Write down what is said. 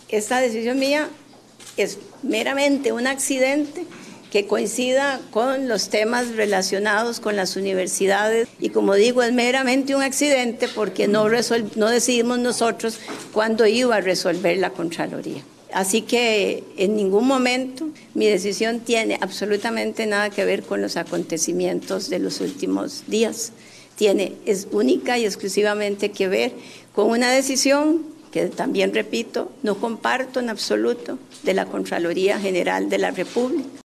Esta decisión mía es meramente un accidente que coincida con los temas relacionados con las universidades y, como digo, es meramente un accidente porque no decidimos nosotros cuándo iba a resolver la Contraloría. Así que en ningún momento mi decisión tiene absolutamente nada que ver con los acontecimientos de los últimos días. Es única y exclusivamente que ver con una decisión que también, repito, no comparto en absoluto, de la Contraloría General de la República.